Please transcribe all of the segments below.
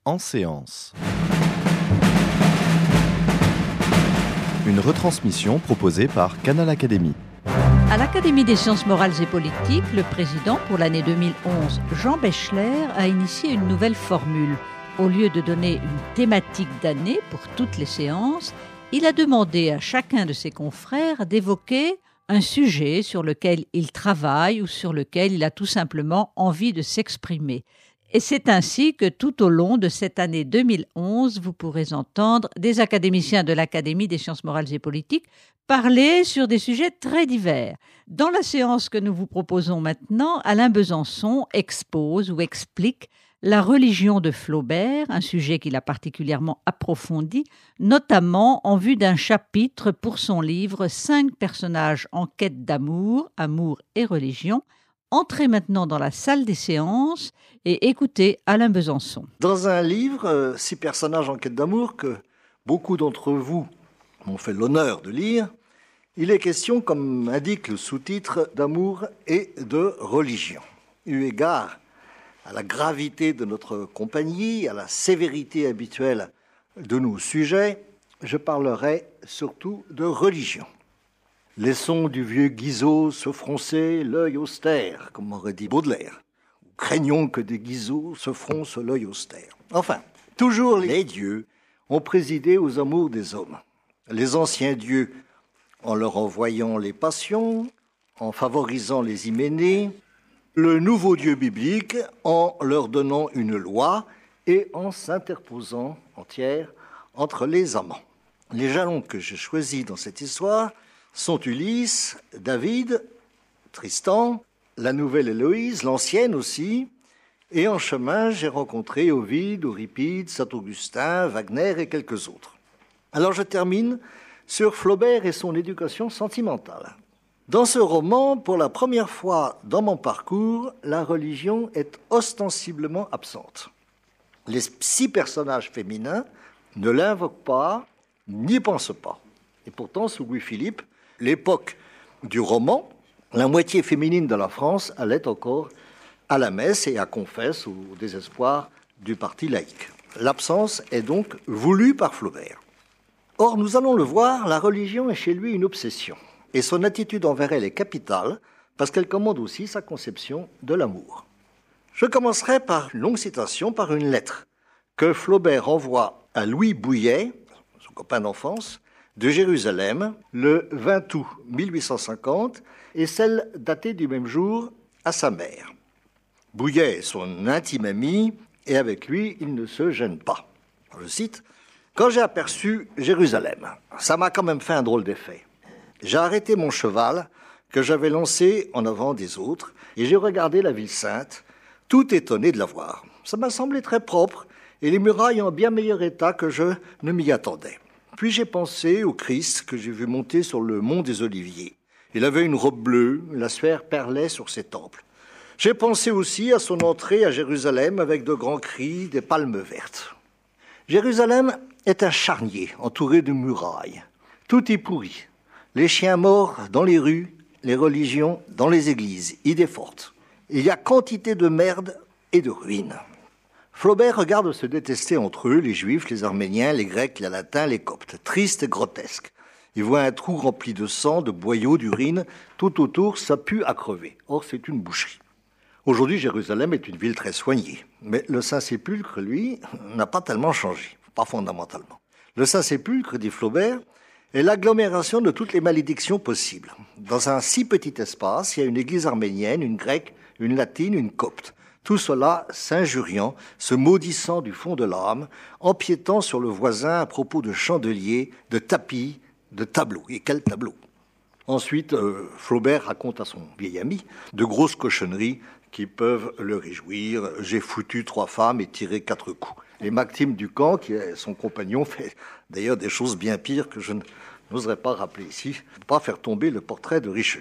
En séance. Une retransmission proposée par Canal Académie. À l'Académie des sciences morales et politiques, le président pour l'année 2011, Jean Bechler, a initié une nouvelle formule. Au lieu de donner une thématique d'année pour toutes les séances, il a demandé à chacun de ses confrères d'évoquer un sujet sur lequel il travaille ou sur lequel il a tout simplement envie de s'exprimer. Et c'est ainsi que tout au long de cette année 2011, vous pourrez entendre des académiciens de l'Académie des sciences morales et politiques parler sur des sujets très divers. Dans la séance que nous vous proposons maintenant, Alain Besançon expose ou explique la religion de Flaubert, un sujet qu'il a particulièrement approfondi, notamment en vue d'un chapitre pour son livre « 5 personnages en quête d'amour, amour et religion ». Entrez maintenant dans la salle des séances et écoutez Alain Besançon. Dans un livre, 6 personnages en quête d'amour, que beaucoup d'entre vous m'ont fait l'honneur de lire, il est question, comme indique le sous-titre, d'amour et de religion. Eu égard à la gravité de notre compagnie, à la sévérité habituelle de nos sujets, je parlerai surtout de religion. Laissons du vieux Guizot se froncer l'œil austère, comme aurait dit Baudelaire. Craignons que des Guizots se froncent l'œil austère. Enfin, toujours les dieux ont présidé aux amours des hommes. Les anciens dieux, en leur envoyant les passions, en favorisant les hyménées, le nouveau Dieu biblique en leur donnant une loi et en s'interposant entière entre les amants. Les jalons que j'ai choisis dans cette histoire sont Ulysse, David, Tristan, la nouvelle Héloïse, l'ancienne aussi, et en chemin j'ai rencontré Ovide, Euripide, Saint-Augustin, Wagner et quelques autres. Alors je termine sur Flaubert et son éducation sentimentale. Dans ce roman, pour la première fois dans mon parcours, la religion est ostensiblement absente. Les 6 personnages féminins ne l'invoquent pas, n'y pensent pas. Et pourtant, sous Louis-Philippe, l'époque du roman, la moitié féminine de la France allait encore à la messe et à confesse au désespoir du parti laïque. L'absence est donc voulue par Flaubert. Or, nous allons le voir, la religion est chez lui une obsession. Et son attitude envers elle est capitale, parce qu'elle commande aussi sa conception de l'amour. Je commencerai par une longue citation, par une lettre que Flaubert envoie à Louis Bouilhet, son copain d'enfance, de Jérusalem, le 20 août 1850, et celle datée du même jour à sa mère. Bouilhet est son intime ami, et avec lui, il ne se gêne pas. Je cite, « Quand j'ai aperçu Jérusalem, ça m'a quand même fait un drôle d'effet. J'ai arrêté mon cheval, que j'avais lancé en avant des autres, et j'ai regardé la ville sainte, tout étonné de la voir. Ça m'a semblé très propre, et les murailles en bien meilleur état que je ne m'y attendais. Puis j'ai pensé au Christ que j'ai vu monter sur le mont des Oliviers. Il avait une robe bleue, la sphère perlait sur ses temples. J'ai pensé aussi à son entrée à Jérusalem avec de grands cris, des palmes vertes. Jérusalem est un charnier entouré de murailles. Tout est pourri. Les chiens morts dans les rues, les religions dans les églises, idée forte. Il y a quantité de merde et de ruines. Flaubert regarde se détester entre eux, les Juifs, les Arméniens, les Grecs, les Latins, les Coptes. Triste et grotesque. Il voit un trou rempli de sang, de boyaux, d'urine. Tout autour, ça pue à crever. Or, c'est une boucherie. Aujourd'hui, Jérusalem est une ville très soignée. Mais le Saint-Sépulcre, lui, n'a pas tellement changé. Pas fondamentalement. Le Saint-Sépulcre, dit Flaubert, est l'agglomération de toutes les malédictions possibles. Dans un si petit espace, il y a une église arménienne, une grecque, une latine, une copte. Tout cela s'injuriant, se maudissant du fond de l'âme, empiétant sur le voisin à propos de chandeliers, de tapis, de tableaux. Et quels tableaux! Ensuite, Flaubert raconte à son vieil ami de grosses cochonneries qui peuvent le réjouir. « J'ai foutu 3 femmes et tiré 4 coups ». Et Maxime Ducamp, qui est son compagnon, fait d'ailleurs des choses bien pires que je n'oserais pas rappeler ici, pour pas faire tomber le portrait de Richelieu.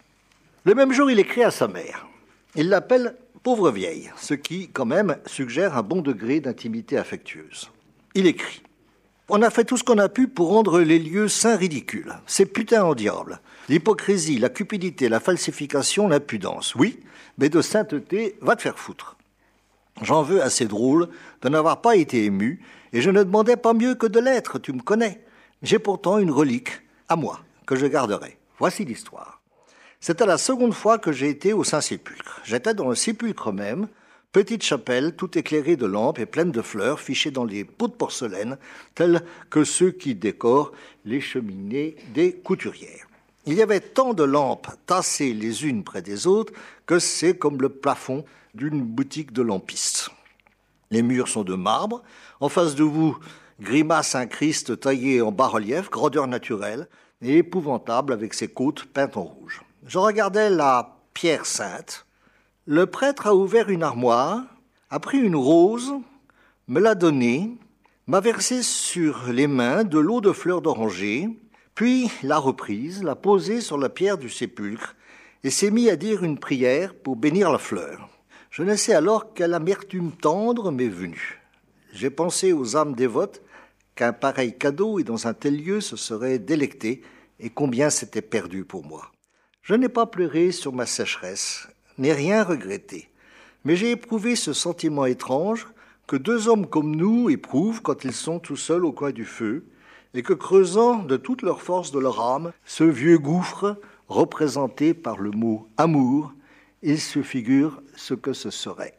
Le même jour, il écrit à sa mère. Il l'appelle « pauvre vieille », ce qui, quand même, suggère un bon degré d'intimité affectueuse. Il écrit « On a fait tout ce qu'on a pu pour rendre les lieux saints ridicules. C'est putain en diable. L'hypocrisie, la cupidité, la falsification, l'impudence. Oui, mais de sainteté, va te faire foutre. » J'en veux assez drôle de n'avoir pas été ému, et je ne demandais pas mieux que de l'être, tu me connais. J'ai pourtant une relique, à moi, que je garderai. Voici l'histoire. C'était la seconde fois que j'ai été au Saint-Sépulcre. J'étais dans le sépulcre même, petite chapelle, tout éclairée de lampes et pleine de fleurs, fichées dans les pots de porcelaine, tels que ceux qui décorent les cheminées des couturières. Il y avait tant de lampes tassées les unes près des autres que c'est comme le plafond d'une boutique de lampistes. Les murs sont de marbre. En face de vous, grimace un Christ taillé en bas-relief, grandeur naturelle et épouvantable avec ses côtes peintes en rouge. Je regardais la pierre sainte. Le prêtre a ouvert une armoire, a pris une rose, me l'a donnée, m'a versé sur les mains de l'eau de fleurs d'oranger, puis l'a reprise, l'a posée sur la pierre du sépulcre et s'est mis à dire une prière pour bénir la fleur. Je ne sais alors quelle amertume tendre m'est venue. J'ai pensé aux âmes dévotes qu'un pareil cadeau et dans un tel lieu se serait délecté et combien c'était perdu pour moi. Je n'ai pas pleuré sur ma sécheresse, n'ai rien regretté, mais j'ai éprouvé ce sentiment étrange que deux hommes comme nous éprouvent quand ils sont tout seuls au coin du feu et que creusant de toute leur force de leur âme ce vieux gouffre représenté par le mot « amour », ils se figurent ce que ce serait,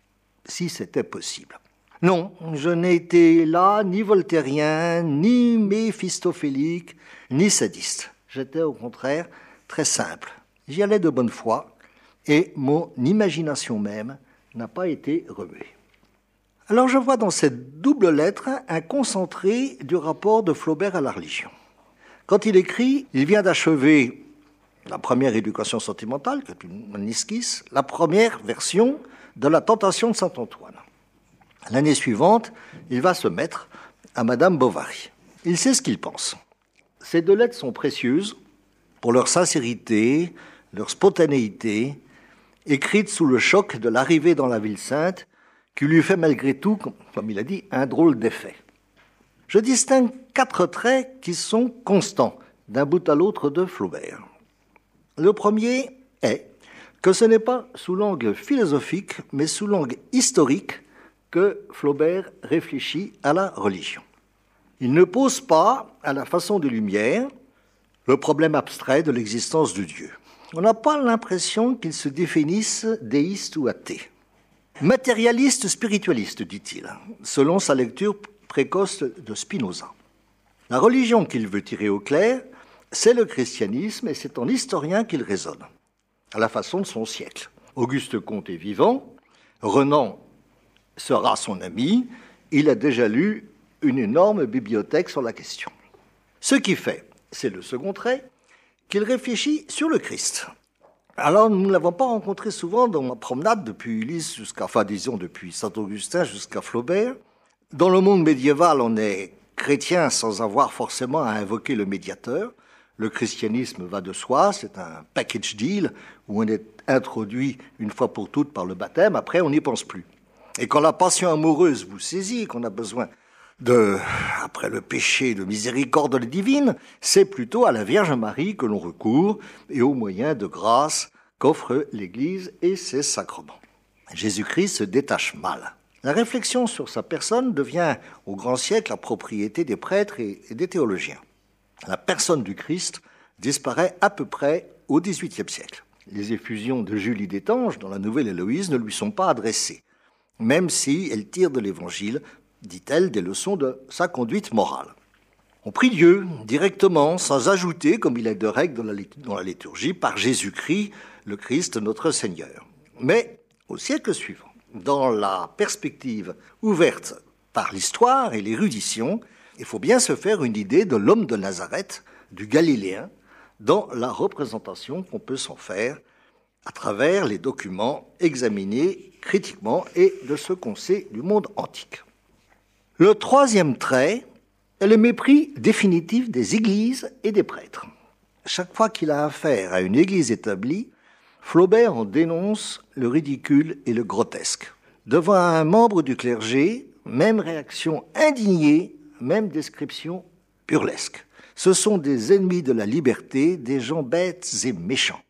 si c'était possible. Non, je n'ai été là ni voltairien, ni méphistophélique, ni sadiste. J'étais au contraire très simple. J'y allais de bonne foi et mon imagination même n'a pas été remuée. Alors je vois dans cette double lettre un concentré du rapport de Flaubert à la religion. Quand il écrit, il vient d'achever la première éducation sentimentale, qui est une esquisse, la première version de la tentation de Saint-Antoine. L'année suivante, il va se mettre à Madame Bovary. Il sait ce qu'il pense. Ces deux lettres sont précieuses pour leur sincérité, leur spontanéité, écrites sous le choc de l'arrivée dans la ville sainte, qui lui fait malgré tout, comme il a dit, un drôle d'effet. Je distingue 4 traits qui sont constants d'un bout à l'autre de Flaubert. Le premier est que ce n'est pas sous l'angle philosophique, mais sous l'angle historique que Flaubert réfléchit à la religion. Il ne pose pas, à la façon des Lumières, le problème abstrait de l'existence de Dieu. On n'a pas l'impression qu'il se définisse déiste ou athée. Matérialiste spiritualiste, dit-il, selon sa lecture précoce de Spinoza. La religion qu'il veut tirer au clair, c'est le christianisme et c'est en historien qu'il raisonne, à la façon de son siècle. Auguste Comte est vivant, Renan sera son ami, il a déjà lu une énorme bibliothèque sur la question. Ce qui fait, c'est le second trait, qu'il réfléchit sur le Christ. Alors, nous ne l'avons pas rencontré souvent dans ma promenade depuis Ulysse depuis Saint-Augustin jusqu'à Flaubert. Dans le monde médiéval, on est chrétien sans avoir forcément à invoquer le médiateur. Le christianisme va de soi, c'est un package deal où on est introduit une fois pour toutes par le baptême, après on n'y pense plus. Et quand la passion amoureuse vous saisit, qu'on a besoin après le péché, de miséricorde divine, c'est plutôt à la Vierge Marie que l'on recourt et aux moyens de grâce qu'offre l'Église et ses sacrements. Jésus-Christ se détache mal. La réflexion sur sa personne devient au grand siècle la propriété des prêtres et des théologiens. La personne du Christ disparaît à peu près au XVIIIe siècle. Les effusions de Julie d'Étanges dans la Nouvelle Héloïse ne lui sont pas adressées, même si elle tire de l'Évangile, dit-elle, des leçons de sa conduite morale. On prie Dieu directement, sans ajouter, comme il est de règle dans la liturgie, par Jésus-Christ, le Christ, notre Seigneur. Mais au siècle suivant, dans la perspective ouverte par l'histoire et l'érudition, il faut bien se faire une idée de l'homme de Nazareth, du Galiléen, dans la représentation qu'on peut s'en faire à travers les documents examinés critiquement et de ce qu'on sait du monde antique. Le troisième trait est le mépris définitif des églises et des prêtres. Chaque fois qu'il a affaire à une église établie, Flaubert en dénonce le ridicule et le grotesque. Devant un membre du clergé, même réaction indignée, même description burlesque. Ce sont des ennemis de la liberté, des gens bêtes et méchants.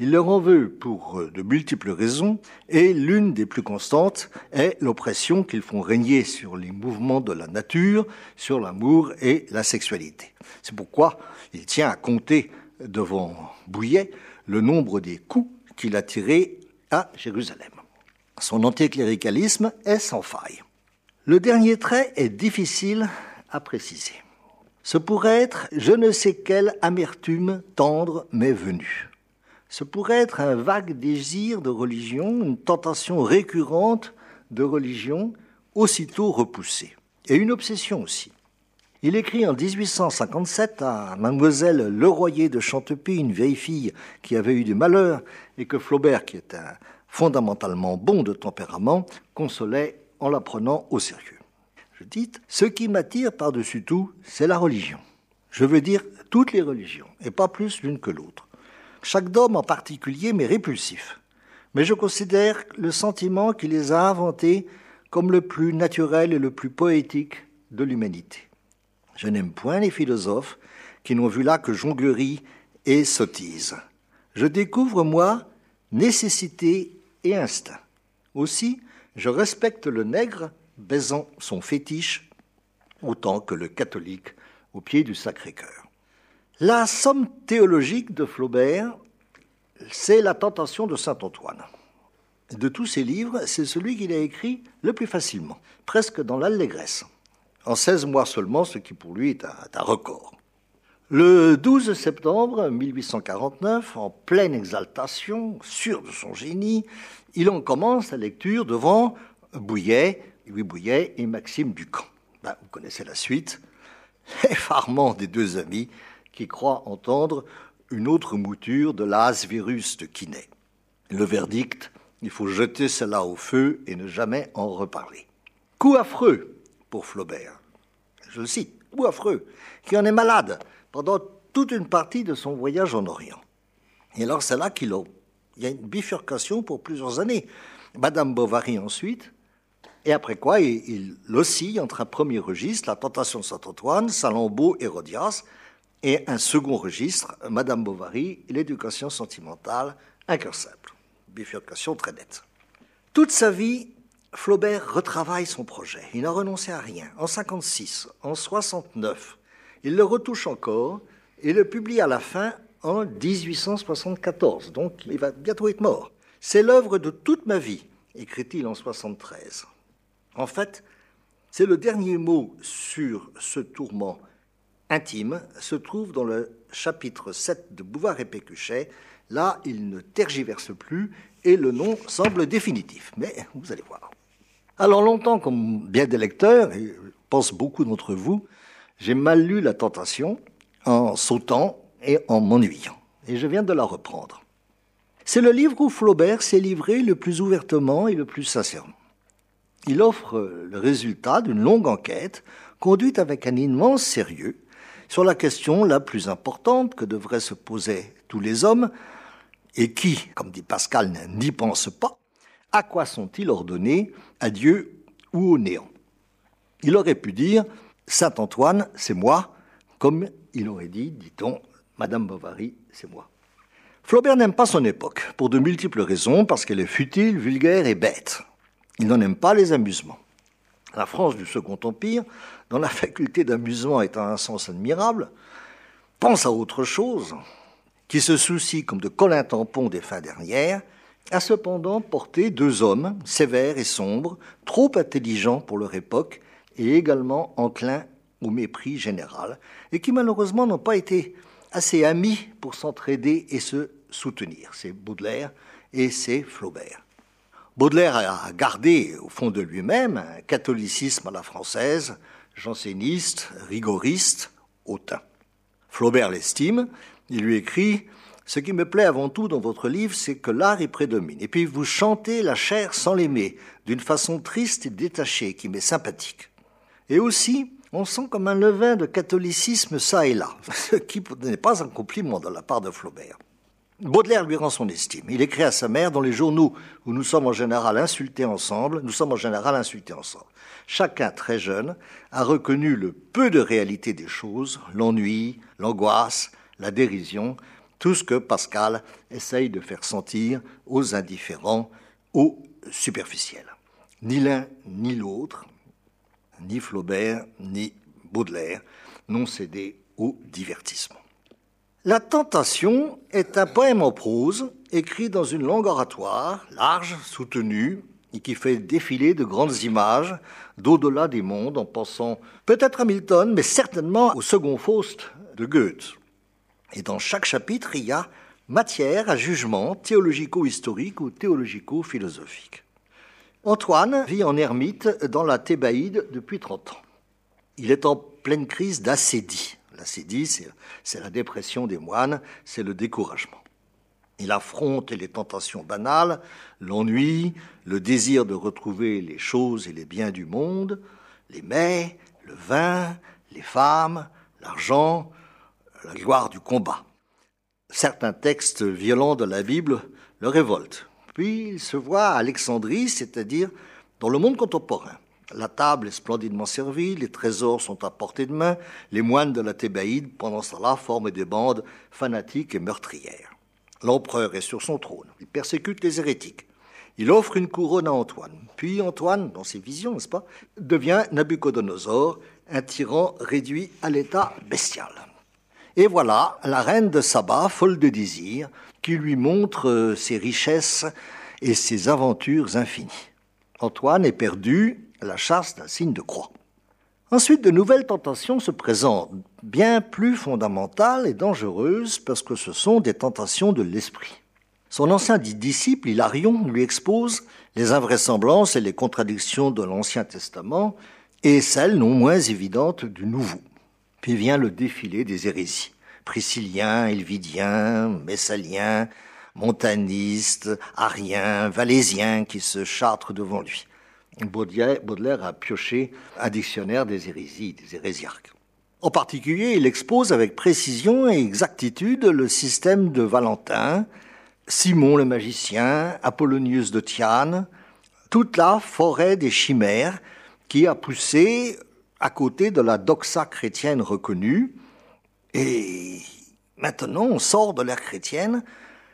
Il leur en veut pour de multiples raisons, et l'une des plus constantes est l'oppression qu'ils font régner sur les mouvements de la nature, sur l'amour et la sexualité. C'est pourquoi il tient à compter devant Bouillet le nombre des coups qu'il a tirés à Jérusalem. Son anticléricalisme est sans faille. Le dernier trait est difficile à préciser. Ce pourrait être je ne sais quelle amertume tendre m'est venue. Ce pourrait être un vague désir de religion, une tentation récurrente de religion, aussitôt repoussée. Et une obsession aussi. Il écrit en 1857 à mademoiselle Leroyer de Chantepie, une vieille fille qui avait eu du malheur, et que Flaubert, qui est un fondamentalement bon de tempérament, consolait en la prenant au sérieux. Je dis, ce qui m'attire par-dessus tout, c'est la religion. Je veux dire toutes les religions, et pas plus l'une que l'autre. Chaque dogme en particulier m'est répulsif, mais je considère le sentiment qui les a inventés comme le plus naturel et le plus poétique de l'humanité. Je n'aime point les philosophes qui n'ont vu là que jonglerie et sottise. Je découvre, moi, nécessité et instinct. Aussi, je respecte le nègre baisant son fétiche autant que le catholique au pied du Sacré-Cœur. La somme théologique de Flaubert, c'est la tentation de Saint-Antoine. De tous ses livres, c'est celui qu'il a écrit le plus facilement, presque dans l'allégresse. En 16 mois seulement, ce qui pour lui est un record. Le 12 septembre 1849, en pleine exaltation, sûr de son génie, il en commence la lecture devant Bouillet, Louis Bouillet et Maxime Ducamp. Vous connaissez la suite. L'effarement des deux amis qui croient entendre une autre mouture de l'as virus de Quinet. Le verdict, il faut jeter cela au feu et ne jamais en reparler. Coup affreux pour Flaubert, je le cite, coup affreux, qui en est malade pendant toute une partie de son voyage en Orient. Et alors c'est là qu'il y a une bifurcation pour plusieurs années. Madame Bovary ensuite, et après quoi il oscille entre un premier registre, la tentation de Saint-Antoine, Salammbô, Hérodias, et un second registre, Madame Bovary, l'éducation sentimentale, un cœur simple. Bifurcation très nette. Toute sa vie, Flaubert retravaille son projet. Il n'a renoncé à rien. En 1956, en 1969, il le retouche encore et le publie à la fin en 1874. Donc il va bientôt être mort. C'est l'œuvre de toute ma vie, écrit-il en 1973. En fait, c'est le dernier mot sur ce tourment intime se trouve dans le chapitre 7 de Bouvard et Pécuchet. Là, il ne tergiverse plus et le nom semble définitif. Mais vous allez voir. Alors longtemps, comme bien des lecteurs, et je pense beaucoup d'entre vous, j'ai mal lu La Tentation en sautant et en m'ennuyant. Et je viens de la reprendre. C'est le livre où Flaubert s'est livré le plus ouvertement et le plus sincèrement. Il offre le résultat d'une longue enquête conduite avec un immense sérieux sur la question la plus importante que devraient se poser tous les hommes et qui, comme dit Pascal, n'y pensent pas. À quoi sont-ils ordonnés, à Dieu ou au néant? Il aurait pu dire « Saint-Antoine, c'est moi », comme il aurait dit, dit-on, « Madame Bovary, c'est moi ». Flaubert n'aime pas son époque, pour de multiples raisons, parce qu'elle est futile, vulgaire et bête. Il n'en aime pas les amusements. La France du Second Empire, dont la faculté d'amusement est un sens admirable, pense à autre chose, qui se soucie comme de Colin Tampon des fins dernières, a cependant porté deux hommes, sévères et sombres, trop intelligents pour leur époque et également enclins au mépris général, et qui malheureusement n'ont pas été assez amis pour s'entraider et se soutenir. C'est Baudelaire et c'est Flaubert. Baudelaire a gardé au fond de lui-même un catholicisme à la française, janséniste, rigoriste, hautain. Flaubert l'estime, il lui écrit « Ce qui me plaît avant tout dans votre livre, c'est que l'art y prédomine. Et puis vous chantez la chair sans l'aimer, d'une façon triste et détachée, qui m'est sympathique. Et aussi, on sent comme un levain de catholicisme ça et là, ce qui n'est pas un compliment de la part de Flaubert. » Baudelaire lui rend son estime. Il écrit à sa mère dans les journaux où nous sommes en général insultés ensemble. Chacun, très jeune, a reconnu le peu de réalité des choses, l'ennui, l'angoisse, la dérision, tout ce que Pascal essaye de faire sentir aux indifférents, aux superficiels. Ni l'un ni l'autre, ni Flaubert ni Baudelaire, n'ont cédé au divertissement. La Tentation est un poème en prose, écrit dans une langue oratoire, large, soutenue, et qui fait défiler de grandes images d'au-delà des mondes, en pensant peut-être à Milton, mais certainement au Second Faust de Goethe. Et dans chaque chapitre, il y a matière à jugement théologico-historique ou théologico-philosophique. Antoine vit en ermite dans la Thébaïde depuis 30 ans. Il est en pleine crise d'acédie. L'acédie, c'est la dépression des moines, c'est le découragement. Il affronte les tentations banales, l'ennui, le désir de retrouver les choses et les biens du monde, les mets, le vin, les femmes, l'argent, la gloire du combat. Certains textes violents de la Bible le révoltent. Puis il se voit à Alexandrie, c'est-à-dire dans le monde contemporain. La table est splendidement servie, les trésors sont à portée de main, les moines de la Thébaïde, pendant cela, forment des bandes fanatiques et meurtrières. L'empereur est sur son trône, il persécute les hérétiques. Il offre une couronne à Antoine. Puis Antoine, dans ses visions, n'est-ce pas, devient Nabuchodonosor, un tyran réduit à l'état bestial. Et voilà la reine de Saba, folle de désir, qui lui montre ses richesses et ses aventures infinies. Antoine est perdu à la chasse d'un signe de croix. Ensuite, de nouvelles tentations se présentent, bien plus fondamentales et dangereuses, parce que ce sont des tentations de l'esprit. Son ancien disciple, Hilarion, lui expose les invraisemblances et les contradictions de l'Ancien Testament et celles non moins évidentes du Nouveau. Puis vient le défilé des hérésies. Priscilliens, Helvidiens, Messaliens, montanistes, ariens, valésiens qui se chartrent devant lui. Baudelaire a pioché un dictionnaire des hérésies, des hérésiarques. En particulier, il expose avec précision et exactitude le système de Valentin, Simon le magicien, Apollonius de Tyane, toute la forêt des chimères qui a poussé à côté de la doxa chrétienne reconnue. Et maintenant, on sort de l'ère chrétienne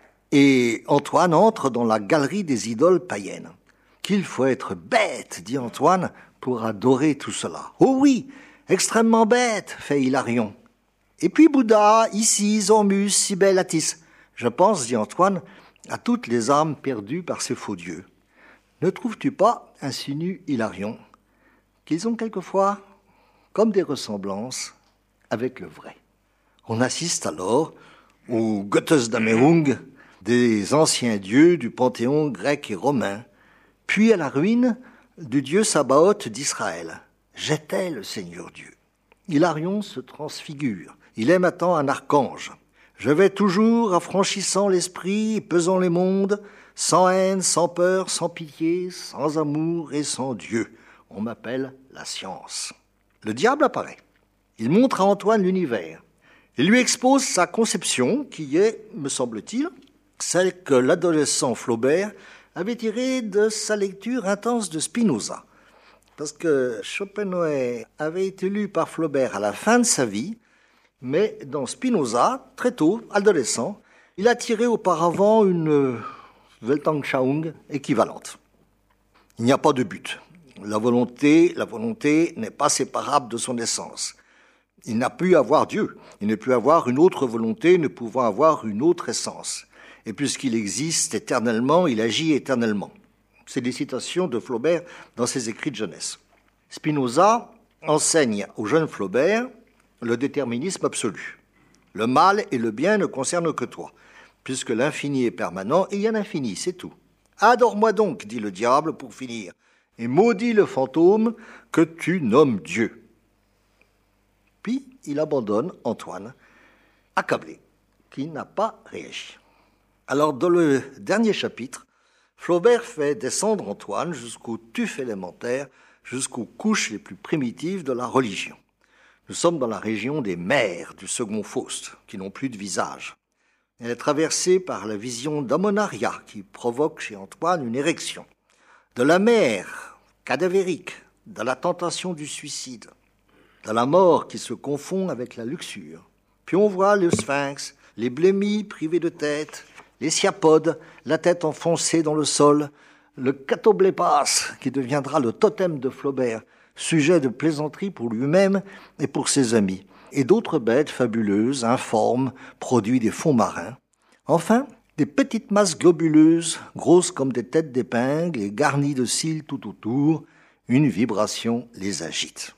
et Antoine entre dans la galerie des idoles païennes. Qu'il faut être bête, dit Antoine, pour adorer tout cela. Oh oui, extrêmement bête, fait Hilarion. Et puis Bouddha, Isis, Ormus, Cybèle, Attis. Je pense, dit Antoine, à toutes les âmes perdues par ces faux dieux. Ne trouves-tu pas, insinue Hilarion, qu'ils ont quelquefois comme des ressemblances avec le vrai? On assiste alors au Gottesdämmerung des anciens dieux du panthéon grec et romain, puis à la ruine du dieu Sabaoth d'Israël. J'étais le Seigneur Dieu. Hilarion se transfigure. Il est maintenant un archange. Je vais toujours affranchissant l'esprit, pesant les mondes, sans haine, sans peur, sans pitié, sans amour et sans Dieu. On m'appelle la science. Le diable apparaît. Il montre à Antoine l'univers. Il lui expose sa conception, qui est, me semble-t-il, celle que l'adolescent Flaubert avait tirée de sa lecture intense de Spinoza. Parce que Schopenhauer avait été lu par Flaubert à la fin de sa vie, mais dans Spinoza, très tôt, adolescent, il a tiré auparavant une Weltanschauung équivalente. Il n'y a pas de but. La volonté n'est pas séparable de son essence. Il n'a pu avoir Dieu. Il ne peut avoir une autre volonté ne pouvant avoir une autre essence. Et puisqu'il existe éternellement, il agit éternellement. C'est des citations de Flaubert dans ses écrits de jeunesse. Spinoza enseigne au jeune Flaubert le déterminisme absolu. Le mal et le bien ne concernent que toi, puisque l'infini est permanent et il y a l'infini, c'est tout. Adore-moi donc, dit le diable pour finir, et maudis le fantôme que tu nommes Dieu. Puis il abandonne Antoine, accablé, qui n'a pas réagi. Alors, dans le dernier chapitre, Flaubert fait descendre Antoine jusqu'au tuf élémentaire, jusqu'aux couches les plus primitives de la religion. Nous sommes dans la région des mers du Second Faust, qui n'ont plus de visage. Elle est traversée par la vision d'Ammonaria, qui provoque chez Antoine une érection, de la mer cadavérique, de la tentation du suicide, de la mort qui se confond avec la luxure. Puis on voit le sphinx, les blémies privées de tête, les sciapodes, la tête enfoncée dans le sol, le catoblépas, qui deviendra le totem de Flaubert, sujet de plaisanterie pour lui-même et pour ses amis, et d'autres bêtes fabuleuses, informes, produits des fonds marins. Enfin, des petites masses globuleuses, grosses comme des têtes d'épingle et garnies de cils tout autour, une vibration les agite.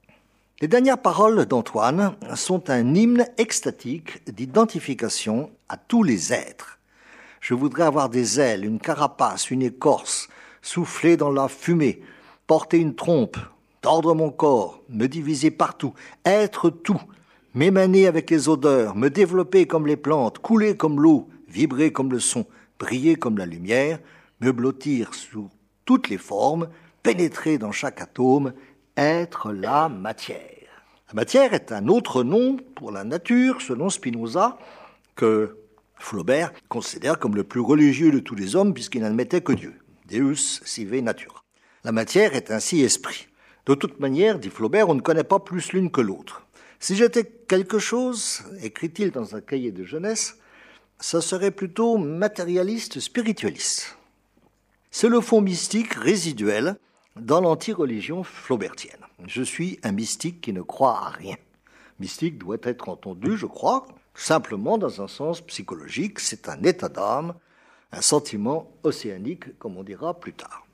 Les dernières paroles d'Antoine sont un hymne extatique d'identification à tous les êtres. Je voudrais avoir des ailes, une carapace, une écorce, souffler dans la fumée, porter une trompe, tordre mon corps, me diviser partout, être tout, m'émaner avec les odeurs, me développer comme les plantes, couler comme l'eau, vibrer comme le son, briller comme la lumière, me blottir sous toutes les formes, pénétrer dans chaque atome, être la matière. La matière est un autre nom pour la nature, selon Spinoza, que Flaubert considère comme le plus religieux de tous les hommes puisqu'il n'admettait que Dieu. Deus sive natura. La matière est ainsi esprit. De toute manière, dit Flaubert, on ne connaît pas plus l'une que l'autre. Si j'étais quelque chose, écrit-il dans un cahier de jeunesse, ça serait plutôt matérialiste spiritualiste. C'est le fond mystique résiduel dans l'anti-religion flaubertienne. Je suis un mystique qui ne croit à rien. Mystique doit être entendu, je crois, simplement dans un sens psychologique, c'est un état d'âme, un sentiment océanique, comme on dira plus tard.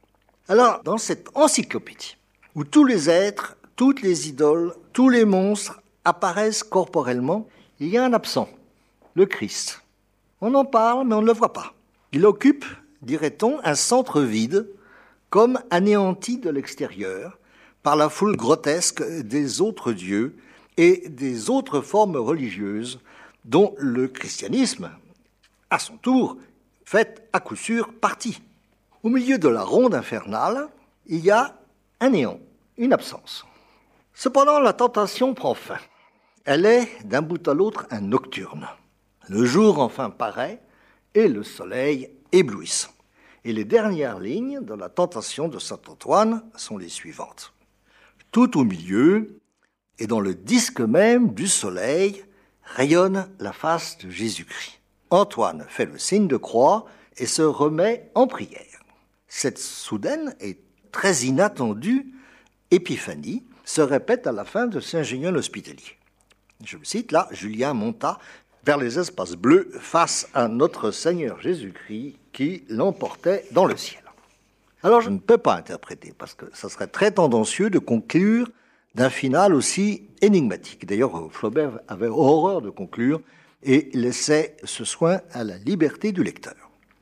Alors, dans cette encyclopédie, où tous les êtres, toutes les idoles, tous les monstres apparaissent corporellement, il y a un absent, le Christ. On en parle, mais on ne le voit pas. Il occupe, dirait-on, un centre vide, comme anéanti de l'extérieur, par la foule grotesque des autres dieux et des autres formes religieuses dont le christianisme, à son tour, fait à coup sûr partie. Au milieu de la ronde infernale, il y a un néant, une absence. Cependant, la tentation prend fin. Elle est, d'un bout à l'autre, un nocturne. Le jour enfin paraît et le soleil éblouissant. Et les dernières lignes de la tentation de saint Antoine sont les suivantes. Tout au milieu, et dans le disque même du soleil, rayonne la face de Jésus-Christ. Antoine fait le signe de croix et se remet en prière. Cette soudaine et très inattendue épiphanie se répète à la fin de Saint-Génial Hospitalier. Je le cite là, Julien monta vers les espaces bleus face à notre Seigneur Jésus-Christ qui l'emportait dans le ciel. Alors je ne peux pas interpréter parce que ça serait très tendancieux de conclure d'un final aussi énigmatique. D'ailleurs, Flaubert avait horreur de conclure et laissait ce soin à la liberté du lecteur.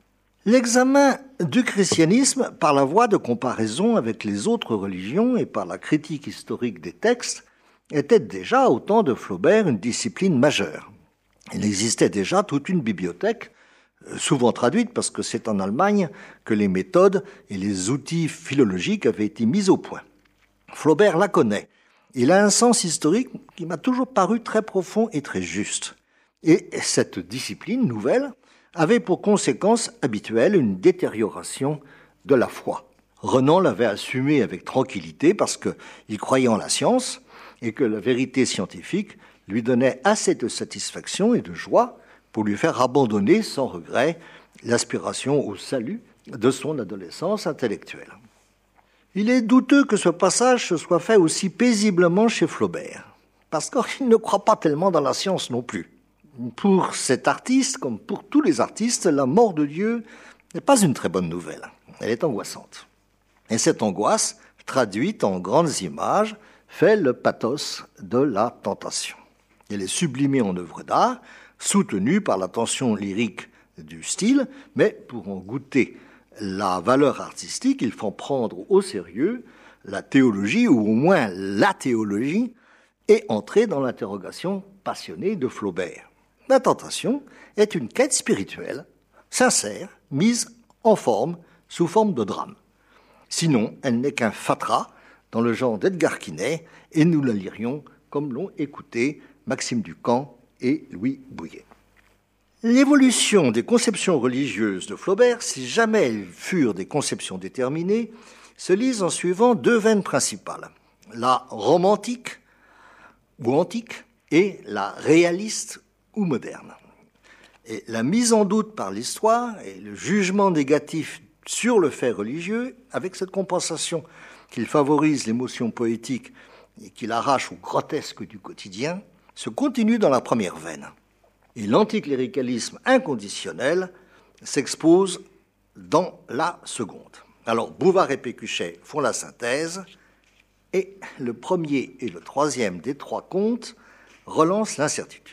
L'examen du christianisme par la voie de comparaison avec les autres religions et par la critique historique des textes était déjà, au temps de Flaubert, une discipline majeure. Il existait déjà toute une bibliothèque, souvent traduite parce que c'est en Allemagne que les méthodes et les outils philologiques avaient été mis au point. Flaubert la connaît. Il a un sens historique qui m'a toujours paru très profond et très juste. Et cette discipline nouvelle avait pour conséquence habituelle une détérioration de la foi. Renan l'avait assumé avec tranquillité parce qu'il croyait en la science et que la vérité scientifique lui donnait assez de satisfaction et de joie pour lui faire abandonner sans regret l'aspiration au salut de son adolescence intellectuelle. Il est douteux que ce passage se soit fait aussi paisiblement chez Flaubert, parce qu'il ne croit pas tellement dans la science non plus. Pour cet artiste, comme pour tous les artistes, la mort de Dieu n'est pas une très bonne nouvelle. Elle est angoissante. Et cette angoisse, traduite en grandes images, fait le pathos de la tentation. Elle est sublimée en œuvre d'art, soutenue par la tension lyrique du style, mais pour en goûter la valeur artistique, il faut prendre au sérieux la théologie, ou au moins la théologie, et entrer dans l'interrogation passionnée de Flaubert. La tentation est une quête spirituelle, sincère, mise en forme, sous forme de drame. Sinon, elle n'est qu'un fatras dans le genre d'Edgar Quinet, et nous la lirions comme l'ont écouté Maxime Ducamp et Louis Bouillet. L'évolution des conceptions religieuses de Flaubert, si jamais elles furent des conceptions déterminées, se lise en suivant deux veines principales, la romantique ou antique et la réaliste ou moderne. Et la mise en doute par l'histoire et le jugement négatif sur le fait religieux, avec cette compensation qu'il favorise l'émotion poétique et qu'il arrache au grotesque du quotidien, se continue dans la première veine. Et l'anticléricalisme inconditionnel s'expose dans la seconde. Alors, Bouvard et Pécuchet font la synthèse, et le premier et le troisième des trois contes relancent l'incertitude.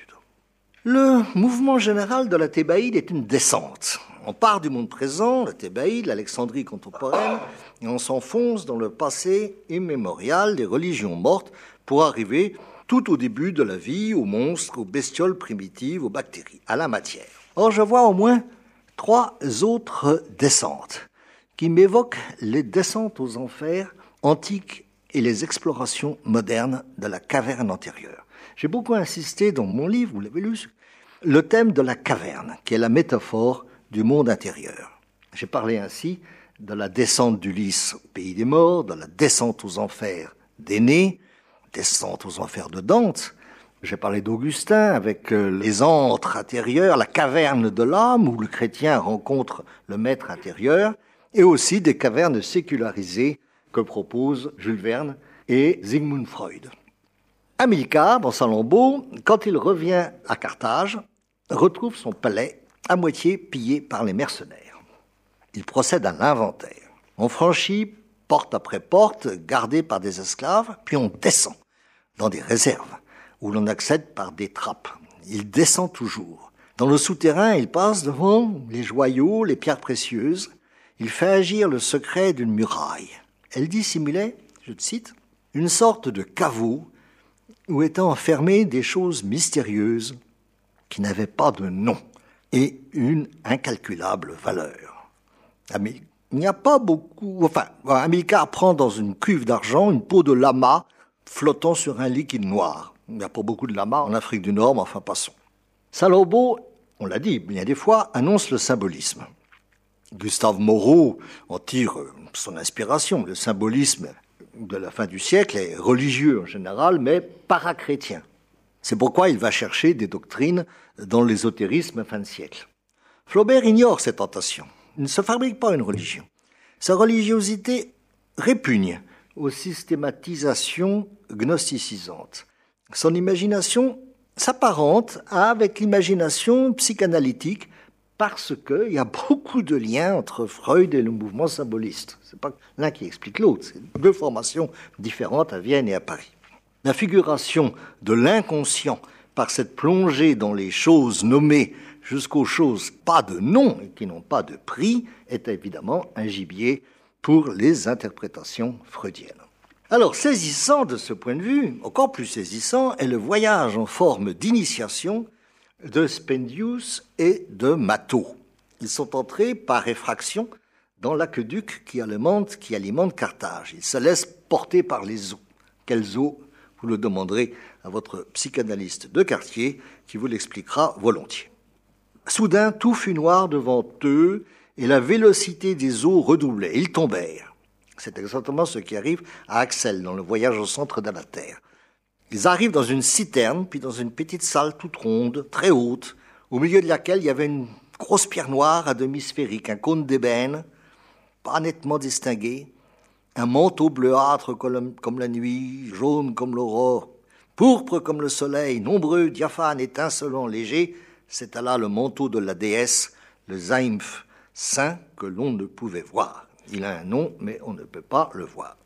Le mouvement général de la Thébaïde est une descente. On part du monde présent, la Thébaïde, l'Alexandrie contemporaine, et on s'enfonce dans le passé immémorial des religions mortes pour arriver tout au début de la vie, aux monstres, aux bestioles primitives, aux bactéries, à la matière. Or, je vois au moins trois autres descentes qui m'évoquent les descentes aux enfers antiques et les explorations modernes de la caverne antérieure. J'ai beaucoup insisté dans mon livre, vous l'avez lu, le thème de la caverne, qui est la métaphore du monde intérieur. J'ai parlé ainsi de la descente d'Ulysse au pays des morts, de la descente aux enfers d'Énée, descente aux enfers de Dante. J'ai parlé d'Augustin avec les antres intérieurs, la caverne de l'âme où le chrétien rencontre le maître intérieur, et aussi des cavernes sécularisées que proposent Jules Verne et Sigmund Freud. Hamilcar, dans Salammbô, quand il revient à Carthage, retrouve son palais à moitié pillé par les mercenaires. Il procède à l'inventaire. On franchit porte après porte, gardée par des esclaves, puis on descend dans des réserves où l'on accède par des trappes. Il descend toujours. Dans le souterrain, il passe devant les joyaux, les pierres précieuses. Il fait agir le secret d'une muraille. Elle dissimulait, je te cite, une sorte de caveau où étaient enfermées des choses mystérieuses qui n'avaient pas de nom et une incalculable valeur. Il n'y a pas beaucoup... Hamilcar prend dans une cuve d'argent une peau de lama flottant sur un liquide noir. Il n'y a pas beaucoup de lamas en Afrique du Nord, mais enfin passons. Salammbô, on l'a dit bien des fois, annonce le symbolisme. Gustave Moreau en tire son inspiration. Le symbolisme de la fin du siècle est religieux en général, mais parachrétien. C'est pourquoi il va chercher des doctrines dans l'ésotérisme fin de siècle. Flaubert ignore ces tentations. Il ne se fabrique pas une religion. Sa religiosité répugne aux systématisations gnosticisantes. Son imagination s'apparente avec l'imagination psychanalytique parce qu'il y a beaucoup de liens entre Freud et le mouvement symboliste. Ce n'est pas l'un qui explique l'autre, c'est deux formations différentes à Vienne et à Paris. La figuration de l'inconscient par cette plongée dans les choses nommées jusqu'aux choses pas de nom et qui n'ont pas de prix est évidemment un gibier pour les interprétations freudiennes. Alors, saisissant de ce point de vue, encore plus saisissant, est le voyage en forme d'initiation de Spendius et de Mathô. Ils sont entrés par effraction dans l'aqueduc qui alimente Carthage. Ils se laissent porter par les eaux. Quelles eaux? Vous le demanderez à votre psychanalyste de quartier qui vous l'expliquera volontiers. Soudain, tout fut noir devant eux et la vélocité des eaux redoublait. Ils tombèrent. C'est exactement ce qui arrive à Axel dans le voyage au centre de la Terre. Ils arrivent dans une citerne, puis dans une petite salle toute ronde, très haute, au milieu de laquelle il y avait une grosse pierre noire à demi sphérique, un cône d'ébène, pas nettement distingué, un manteau bleuâtre comme la nuit, jaune comme l'aurore, pourpre comme le soleil, nombreux, diaphanes, étincelants, légers. C'était là le manteau de la déesse, le Zaïmph, saint que l'on ne pouvait voir. Il a un nom, mais on ne peut pas le voir.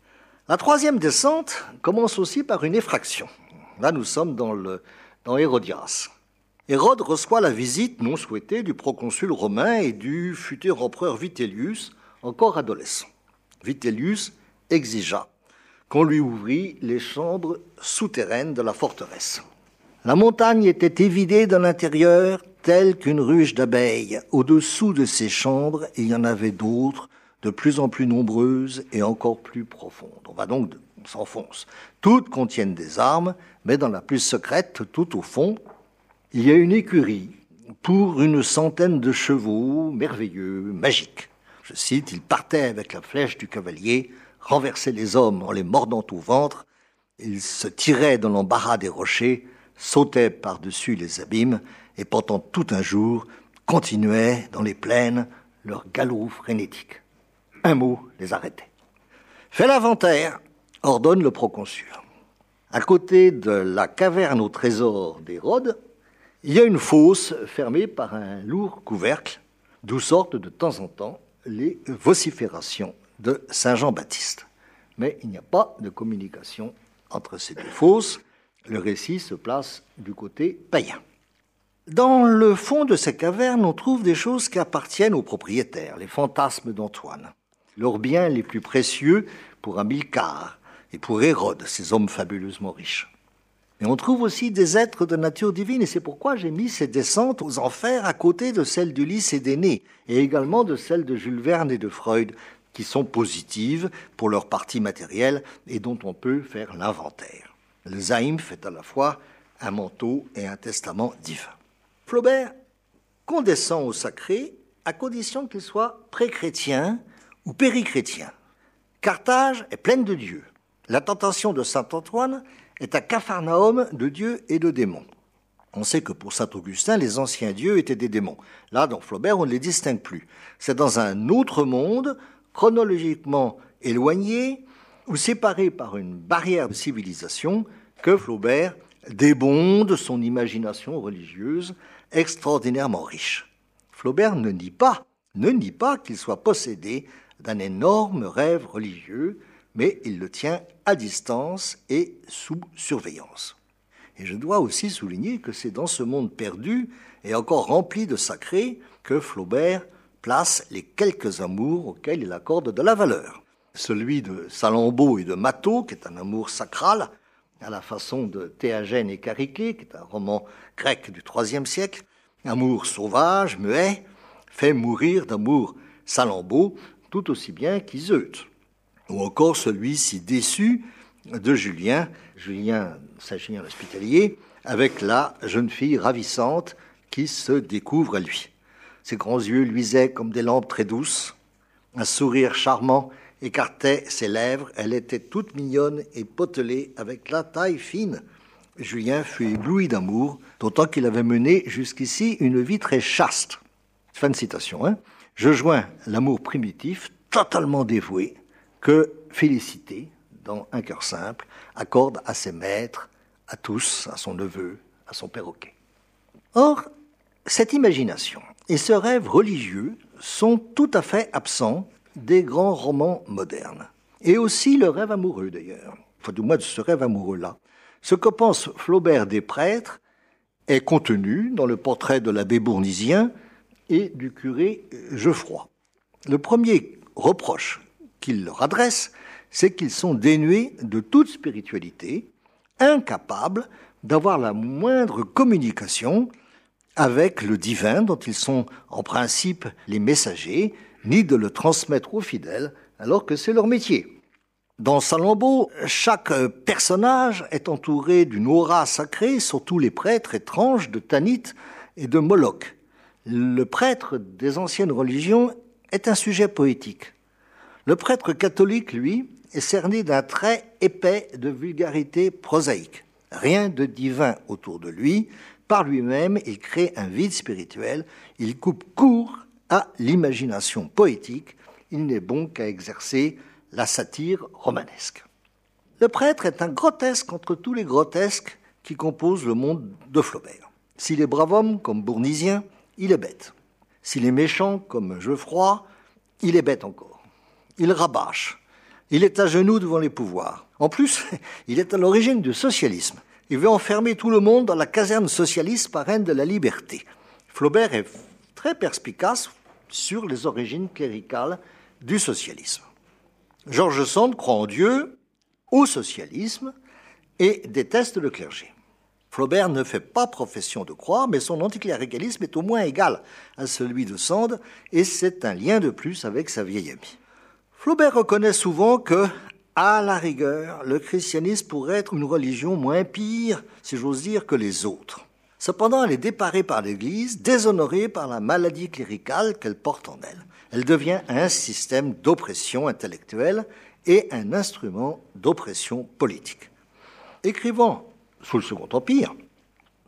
La troisième descente commence aussi par une effraction. Là, nous sommes dans Hérodias. Hérode reçoit la visite non souhaitée du proconsul romain et du futur empereur Vitellius, encore adolescent. Vitellius exigea qu'on lui ouvrît les chambres souterraines de la forteresse. La montagne était évidée de l'intérieur telle qu'une ruche d'abeilles. Au-dessous de ces chambres, il y en avait d'autres, de plus en plus nombreuses et encore plus profondes. On s'enfonce. Toutes contiennent des armes, mais dans la plus secrète, tout au fond, il y a une écurie pour 100 de chevaux merveilleux, magiques. Je cite, ils partaient avec la flèche du cavalier, renversaient les hommes en les mordant au ventre, ils se tiraient dans l'embarras des rochers sautaient par-dessus les abîmes et pendant tout un jour continuaient dans les plaines leur galop frénétique. Un mot les arrêtait. Fait l'inventaire, ordonne le proconsul. À côté de la caverne au trésor d'Hérode, il y a une fosse fermée par un lourd couvercle, d'où sortent de temps en temps les vociférations de Saint Jean-Baptiste. Mais il n'y a pas de communication entre ces deux fosses. Le récit se place du côté païen. Dans le fond de ces cavernes, on trouve des choses qui appartiennent aux propriétaires, les fantasmes d'Antoine, leurs biens les plus précieux pour Hamilcar et pour Hérode, ces hommes fabuleusement riches. Mais on trouve aussi des êtres de nature divine, et c'est pourquoi j'ai mis ces descentes aux enfers à côté de celles d'Ulysse et d'Énée, et également de celles de Jules Verne et de Freud, qui sont positives pour leur partie matérielle et dont on peut faire l'inventaire. Le Zaïmph fait à la fois un manteau et un testament divin. Flaubert condescend au sacré à condition qu'il soit pré-chrétien ou péri-chrétien. Carthage est pleine de dieux. La tentation de saint Antoine est un capharnaüm de dieux et de démons. On sait que pour saint Augustin, les anciens dieux étaient des démons. Là, dans Flaubert, on ne les distingue plus. C'est dans un autre monde, chronologiquement éloigné, ou séparé par une barrière de civilisation, que Flaubert débonde son imagination religieuse extraordinairement riche. Flaubert ne nie pas qu'il soit possédé d'un énorme rêve religieux, mais il le tient à distance et sous surveillance. Et je dois aussi souligner que c'est dans ce monde perdu et encore rempli de sacré que Flaubert place les quelques amours auxquels il accorde de la valeur. Celui de Salammbô et de Mathô, qui est un amour sacral, à la façon de Théagène et Chariquée, qui est un roman grec du IIIe siècle, amour sauvage, muet, fait mourir d'amour Salammbô tout aussi bien qu'Iseut. Ou encore celui si déçu de Julien l'Hospitalier, avec la jeune fille ravissante qui se découvre à lui. Ses grands yeux luisaient comme des lampes très douces, un sourire charmant écartait ses lèvres, elle était toute mignonne et potelée avec la taille fine. Julien fut ébloui d'amour, d'autant qu'il avait mené jusqu'ici une vie très chaste. Fin de citation. Je joins l'amour primitif, totalement dévoué, que Félicité, dans Un cœur simple, accorde à ses maîtres, à tous, à son neveu, à son perroquet. Or, cette imagination et ce rêve religieux sont tout à fait absents des grands romans modernes. Et aussi le rêve amoureux, d'ailleurs. Enfin, du moins de ce rêve amoureux-là. Ce que pense Flaubert des prêtres est contenu dans le portrait de l'abbé Bournisien et du curé Geoffroy. Le premier reproche qu'il leur adresse, c'est qu'ils sont dénués de toute spiritualité, incapables d'avoir la moindre communication avec le divin dont ils sont en principe les messagers, ni de le transmettre aux fidèles, alors que c'est leur métier. Dans Salammbô, chaque personnage est entouré d'une aura sacrée, surtout les prêtres étranges de Tanit et de Moloch. Le prêtre des anciennes religions est un sujet poétique. Le prêtre catholique, lui, est cerné d'un trait épais de vulgarité prosaïque. Rien de divin autour de lui. Par lui-même, il crée un vide spirituel. Il coupe court à l'imagination poétique. Il n'est bon qu'à exercer la satire romanesque. Le prêtre est un grotesque entre tous les grotesques qui composent le monde de Flaubert. S'il est brave homme, comme Bournisien, il est bête. S'il est méchant, comme Geoffroy, il est bête encore. Il rabâche. Il est à genoux devant les pouvoirs. En plus, il est à l'origine du socialisme. Il veut enfermer tout le monde dans la caserne socialiste parraine de la liberté. Flaubert est très perspicace sur les origines cléricales du socialisme. George Sand croit en Dieu, au socialisme et déteste le clergé. Flaubert ne fait pas profession de croire, mais son anticléricalisme est au moins égal à celui de Sand, et c'est un lien de plus avec sa vieille amie. Flaubert reconnaît souvent que, à la rigueur, le christianisme pourrait être une religion moins pire, si j'ose dire, que les autres. Cependant, elle est déparée par l'Église, déshonorée par la maladie cléricale qu'elle porte en elle. Elle devient un système d'oppression intellectuelle et un instrument d'oppression politique. Écrivant sous le Second Empire,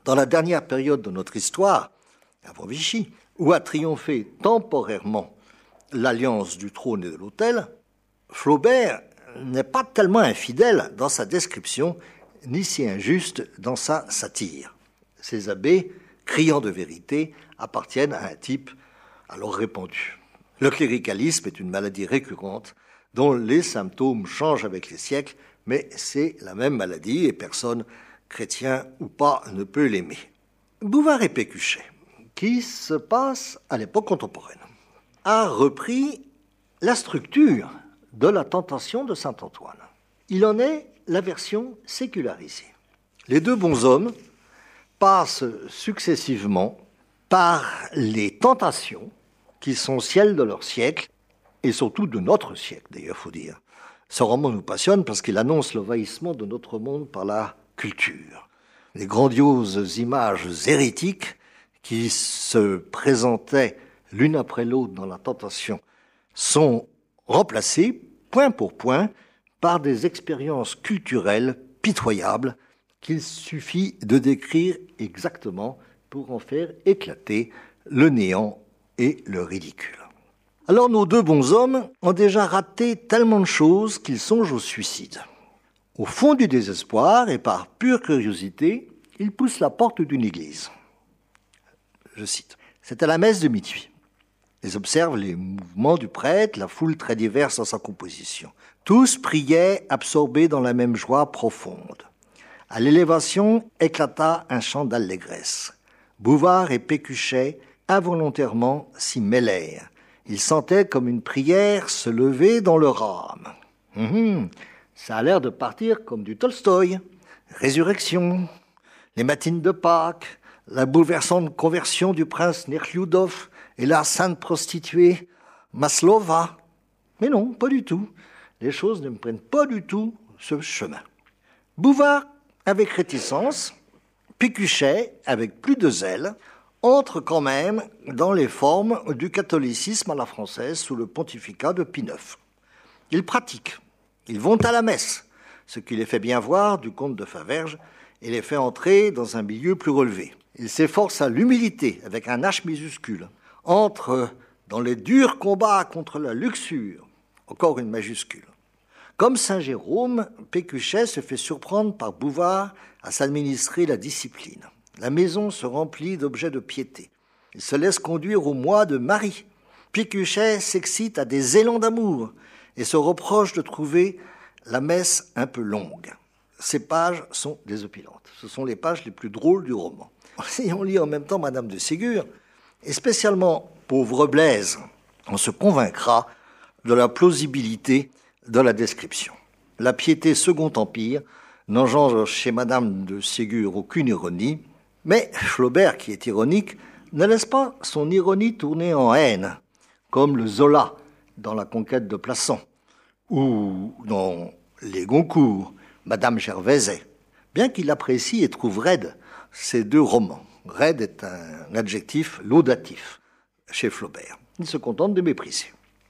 Dans la dernière période de notre histoire, avant Vichy, où a triomphé temporairement l'alliance du trône et de l'autel, Flaubert n'est pas tellement infidèle dans sa description, ni si injuste dans sa satire. Ces abbés, criant de vérité, appartiennent à un type alors répandu. Le cléricalisme est une maladie récurrente dont les symptômes changent avec les siècles, mais c'est la même maladie et personne, chrétien ou pas, ne peut l'aimer. Bouvard et Pécuchet, qui se passe à l'époque contemporaine, a repris la structure de la tentation de Saint-Antoine. Il en est la version sécularisée. Les deux bonshommes passent successivement par les tentations qui sont celles de leur siècle, et surtout de notre siècle, d'ailleurs, il faut dire. Ce roman nous passionne parce qu'il annonce l'envahissement de notre monde par la culture. Les grandioses images hérétiques qui se présentaient l'une après l'autre dans la tentation sont remplacées, point pour point, par des expériences culturelles pitoyables qu'il suffit de décrire exactement pour en faire éclater le néant et le ridicule. Alors nos deux bonshommes ont déjà raté tellement de choses qu'ils songent au suicide. Au fond du désespoir et par pure curiosité, ils poussent la porte d'une église. Je cite. C'est à la messe de minuit. Ils observent les mouvements du prêtre, la foule très diverse dans sa composition. Tous priaient, absorbés dans la même joie profonde. À l'élévation éclata un chant d'allégresse. Bouvard et Pécuchet involontairement s'y mêlèrent. Ils sentaient comme une prière se lever dans leur âme. Ça a l'air de partir comme du Tolstoï. Résurrection, les matines de Pâques, la bouleversante conversion du prince Nekhludoff et la sainte prostituée Maslova. Mais non, pas du tout. Les choses ne me prennent pas du tout ce chemin. Bouvard, avec réticence, Pécuchet, avec plus de zèle, entre quand même dans les formes du catholicisme à la française sous le pontificat de Pie IX. Ils pratiquent, ils vont à la messe, ce qui les fait bien voir du comte de Faverges et les fait entrer dans un milieu plus relevé. Ils s'efforcent à l'humilité, avec un H majuscule, entrent dans les durs combats contre la luxure, encore une majuscule. Comme Saint Jérôme, Pécuchet se fait surprendre par Bouvard à s'administrer la discipline. La maison se remplit d'objets de piété. Il se laisse conduire au mois de Marie. Pécuchet s'excite à des élans d'amour et se reproche de trouver la messe un peu longue. Ces pages sont désopilantes. Ce sont les pages les plus drôles du roman. Si on lit en même temps Madame de Ségur, et spécialement Pauvre Blaise, on se convaincra de la plausibilité de la description. La piété Second Empire n'engendre chez Madame de Ségur aucune ironie, mais Flaubert, qui est ironique, ne laisse pas son ironie tourner en haine, comme le Zola dans La Conquête de Plassans, ou dans Les Goncourt, Madame Gervaiset, bien qu'il apprécie et trouve raide ces deux romans. Raide est un adjectif laudatif chez Flaubert. Il se contente de mépriser.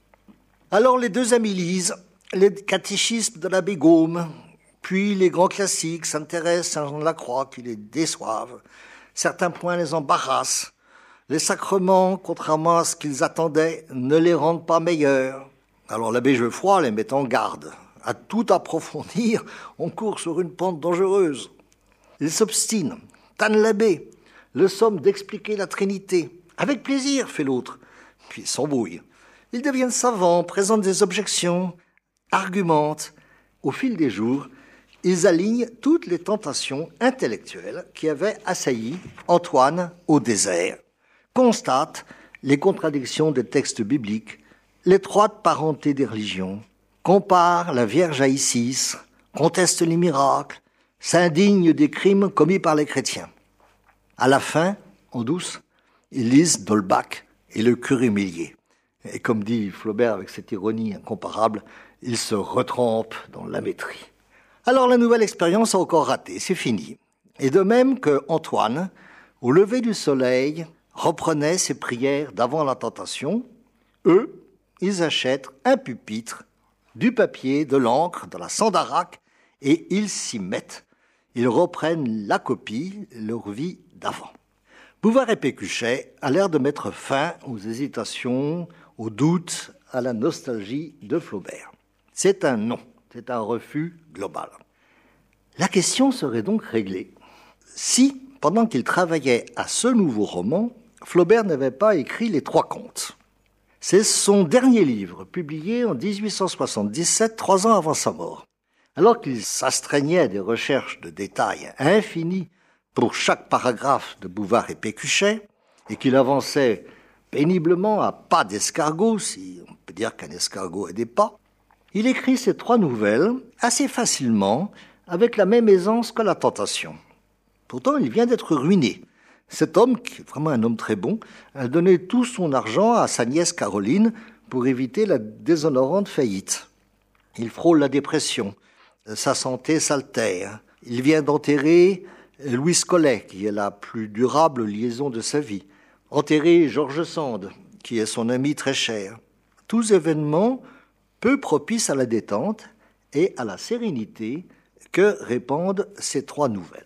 Alors les deux amis lisent les catéchismes de l'abbé Gaume, puis les grands classiques, Sainte-Thérèse, Saint-Jean de la Croix, qui les déçoivent. Certains points les embarrassent. Les sacrements, contrairement à ce qu'ils attendaient, ne les rendent pas meilleurs. Alors l'abbé Geoffroy les met en garde. À tout approfondir, on court sur une pente dangereuse. Ils s'obstinent, tannent l'abbé, le somme d'expliquer la Trinité. Avec plaisir, fait l'autre. Puis ils s'embrouillent. Ils deviennent savants, présentent des objections, argumentent. Au fil des jours, ils alignent toutes les tentations intellectuelles qui avaient assailli Antoine au désert, constatent les contradictions des textes bibliques, l'étroite parenté des religions, comparent la Vierge à Isis, contestent les miracles, s'indignent des crimes commis par les chrétiens. À la fin, en douce, ils lisent d'Holbach et le curé Millier. Et comme dit Flaubert avec cette ironie incomparable, ils se retrempent dans l'amétrie. Alors la nouvelle expérience a encore raté, c'est fini. Et de même que Antoine, au lever du soleil, reprenait ses prières d'avant la tentation, eux, ils achètent un pupitre, du papier, de l'encre, de la sandaraque, et ils s'y mettent. ils reprennent la copie, leur vie d'avant. Bouvard et Pécuchet a l'air de mettre fin aux hésitations, aux doutes, à la nostalgie de Flaubert. C'est un non, c'est un refus global. La question serait donc réglée si, pendant qu'il travaillait à ce nouveau roman, Flaubert n'avait pas écrit Les Trois Contes. C'est son dernier livre, publié en 1877, 3 ans avant sa mort. Alors qu'il s'astreignait à des recherches de détails infinis pour chaque paragraphe de Bouvard et Pécuchet, et qu'il avançait péniblement à pas d'escargot, si on peut dire qu'un escargot a des pas, il écrit ces 3 nouvelles assez facilement, avec la même aisance que La Tentation. Pourtant, il vient d'être ruiné. Cet homme, qui est vraiment un homme très bon, a donné tout son argent à sa nièce Caroline pour éviter la déshonorante faillite. Il frôle la dépression, sa santé s'altère. Il vient d'enterrer Louise Collet, qui est la plus durable liaison de sa vie. Enterrer George Sand, qui est son ami très cher. Tous événements peu propices à la détente et à la sérénité que répandent ces 3 nouvelles.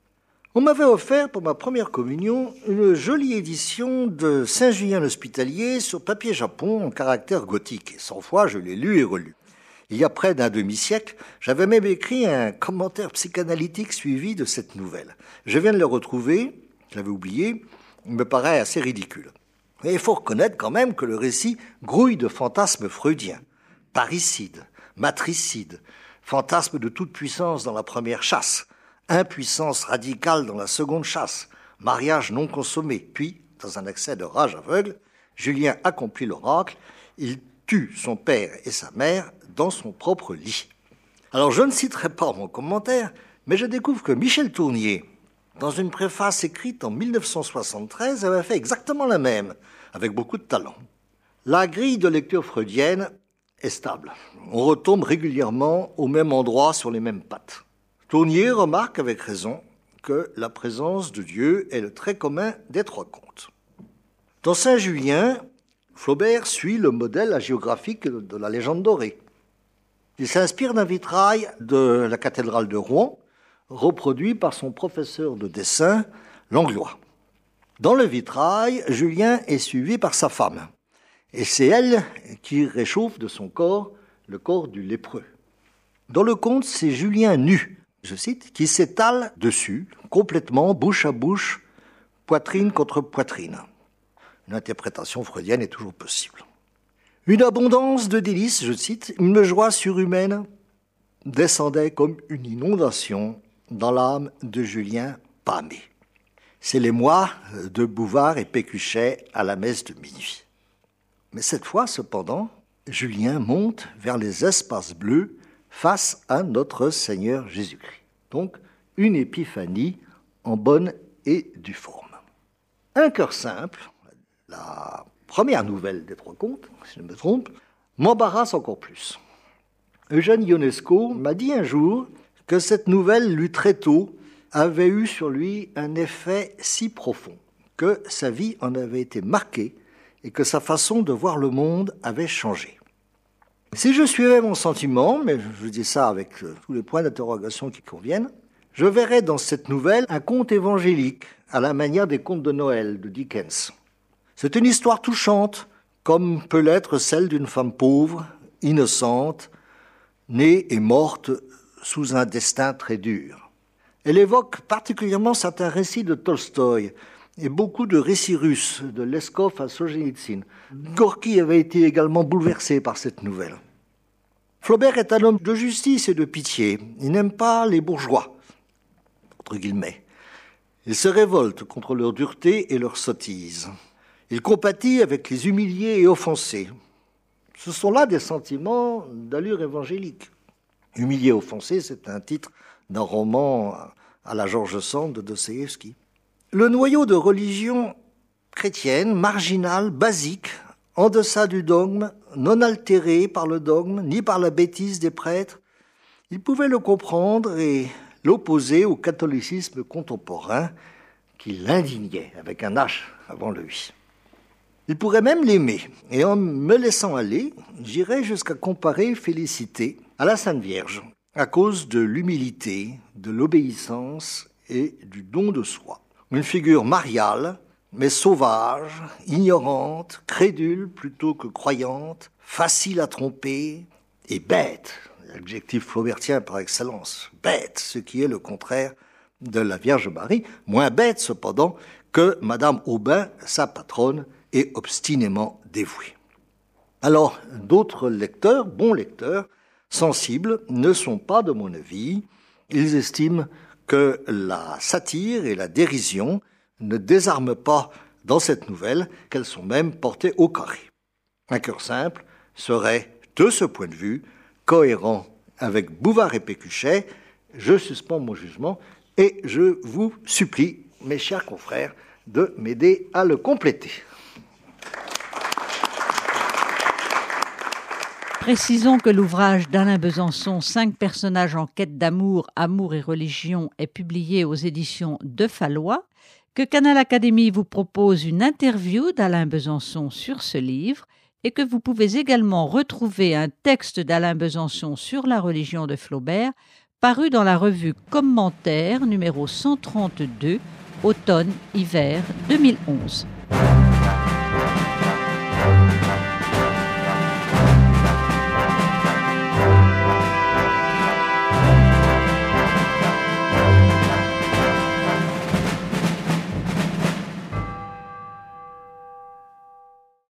On m'avait offert pour ma première communion une jolie édition de Saint-Julien l'Hospitalier sur papier japon en caractère gothique. Et 100 fois, je l'ai lu et relu. Il y a près d'un demi-siècle, j'avais même écrit un commentaire psychanalytique suivi de cette nouvelle. Je viens de le retrouver, je l'avais oublié, il me paraît assez ridicule. Mais il faut reconnaître quand même que le récit grouille de fantasmes freudiens. Parricide, matricide, fantasme de toute puissance dans la première chasse, impuissance radicale dans la seconde chasse, mariage non consommé, puis, dans un accès de rage aveugle, Julien accomplit l'oracle, il tue son père et sa mère dans son propre lit. Alors je ne citerai pas mon commentaire, mais je découvre que Michel Tournier, dans une préface écrite en 1973, avait fait exactement la même, avec beaucoup de talent. La grille de lecture freudienne est stable. On retombe régulièrement au même endroit sur les mêmes pattes. Tournier remarque avec raison que la présence de Dieu est le trait commun des 3 contes. Dans Saint-Julien, Flaubert suit le modèle hagiographique de la légende dorée. Il s'inspire d'un vitrail de la cathédrale de Rouen, reproduit par son professeur de dessin, Langlois. Dans le vitrail, Julien est suivi par sa femme, et c'est elle qui réchauffe de son corps le corps du lépreux. Dans le conte, c'est Julien nu, je cite, qui s'étale dessus, complètement, bouche à bouche, poitrine contre poitrine. Une interprétation freudienne est toujours possible. Une abondance de délices, je cite, une joie surhumaine descendait comme une inondation dans l'âme de Julien pâmé. C'est l'émoi de Bouvard et Pécuchet à la messe de minuit. Mais cette fois, cependant, Julien monte vers les espaces bleus face à notre Seigneur Jésus-Christ. Donc, une épiphanie en bonne et due forme. Un cœur simple, la première nouvelle des 3 contes, si je ne me trompe, m'embarrasse encore plus. Eugène Ionesco m'a dit un jour que cette nouvelle lue très tôt avait eu sur lui un effet si profond que sa vie en avait été marquée et que sa façon de voir le monde avait changé. Si je suivais mon sentiment, mais je dis ça avec tous les points d'interrogation qui conviennent, je verrais dans cette nouvelle un conte évangélique à la manière des contes de Noël de Dickens. C'est une histoire touchante, comme peut l'être celle d'une femme pauvre, innocente, née et morte sous un destin très dur. Elle évoque particulièrement certains récits de Tolstoï et beaucoup de récits russes, de Leskov à Solzhenitsyn. Gorky avait été également bouleversé par cette nouvelle. Flaubert est un homme de justice et de pitié. Il n'aime pas les bourgeois, entre guillemets. Il se révolte contre leur dureté et leur sottise. Il compatit avec les humiliés et offensés. Ce sont là des sentiments d'allure évangélique. Humilié et offensé, c'est un titre d'un roman à la George Sand de Dostoïevski. Le noyau de religion chrétienne, marginale, basique, en deçà du dogme, non altéré par le dogme, ni par la bêtise des prêtres, il pouvait le comprendre et l'opposer au catholicisme contemporain qui l'indignait avec un H avant le I. Il pourrait même l'aimer, et en me laissant aller, j'irais jusqu'à comparer Félicité à la Sainte Vierge, à cause de l'humilité, de l'obéissance et du don de soi. Une figure mariale, mais sauvage, ignorante, crédule plutôt que croyante, facile à tromper et bête, l'adjectif flaubertien par excellence, bête, ce qui est le contraire de la Vierge Marie, moins bête cependant que Madame Aubin, sa patronne, est obstinément dévouée. Alors, d'autres lecteurs, bons lecteurs, sensibles, ne sont pas de mon avis. Ils estiment que la satire et la dérision ne désarment pas dans cette nouvelle, qu'elles sont même portées au carré. Un cœur simple serait, de ce point de vue, cohérent avec Bouvard et Pécuchet. Je suspends mon jugement et je vous supplie, mes chers confrères, de m'aider à le compléter. Précisons que l'ouvrage d'Alain Besançon, 5 personnages en quête d'amour, amour et religion, est publié aux éditions de Fallois, que Canal Académie vous propose une interview d'Alain Besançon sur ce livre et que vous pouvez également retrouver un texte d'Alain Besançon sur la religion de Flaubert paru dans la revue Commentaire numéro 132, automne-hiver 2011.